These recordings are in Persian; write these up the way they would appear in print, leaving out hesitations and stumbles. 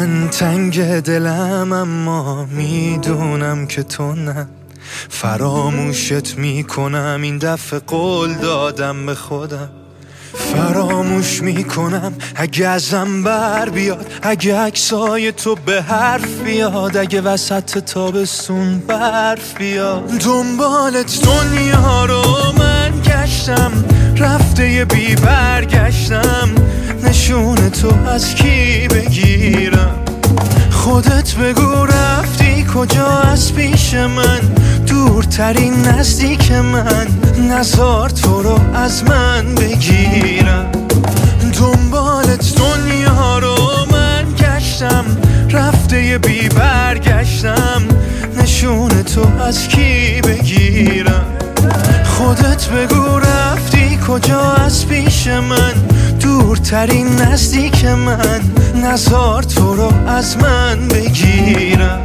من تنگ دلم اما میدونم که تو نه. فراموشت میکنم این دفعه، قول دادم به خودم. فراموش میکنم اگه ازم بر بیاد، اگه عکسای تو به حرف بیاد، اگه وسط تابستون برف بیاد. دنبالت دنیا رو من گشتم، رفته بی برگشتم. نشون تو از کی بگیرم؟ خودت بگو رفتی کجا از پیش من؟ دورترین نزدیک من، نزار تو رو از من بگیرم. دنبالت دنیا رو من گشتم، رفته بی برگشتم. نشون تو از کی بگیرم؟ خودت بگو رفتی کجا از پیش من؟ دورترین نزدیک من، نزار تو رو از من بگیرم.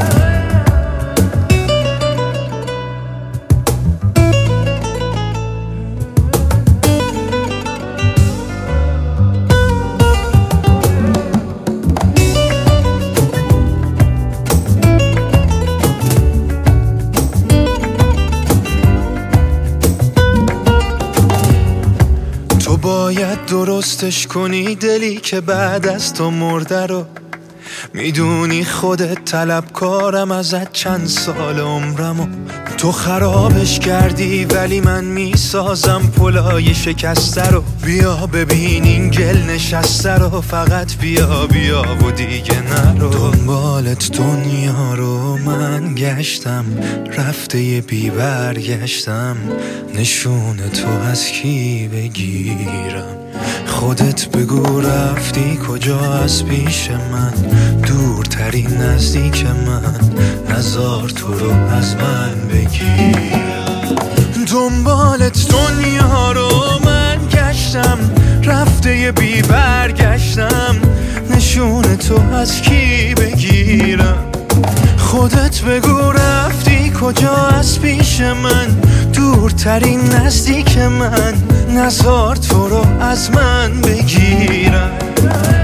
تو باید درستش کنی دلی که بعد از تو مرده رو. میدونی خودت طلبکارم ازت چند سال عمرمو. تو خرابش کردی ولی من میسازم پلای شکسته رو. بیا ببین این گل نشسته رو، فقط بیا بیا و دیگه نرو. دنبالت دنیا رو من گشتم، رفته بی برگشتم. نشون تو از کی بگیرم؟ خودت بگو رفتی کجا از پیش من؟ دورترین نزدیک من، نزار تو رو از من بگیرم. دنبالت دنیا رو من گشتم، رفته بی برگشتم. نشون تو از کی بگیرم؟ خودت بگو رفتی کجا از پیش من؟ دورترین نزدیک من، نزار تو رو از من بگیرم.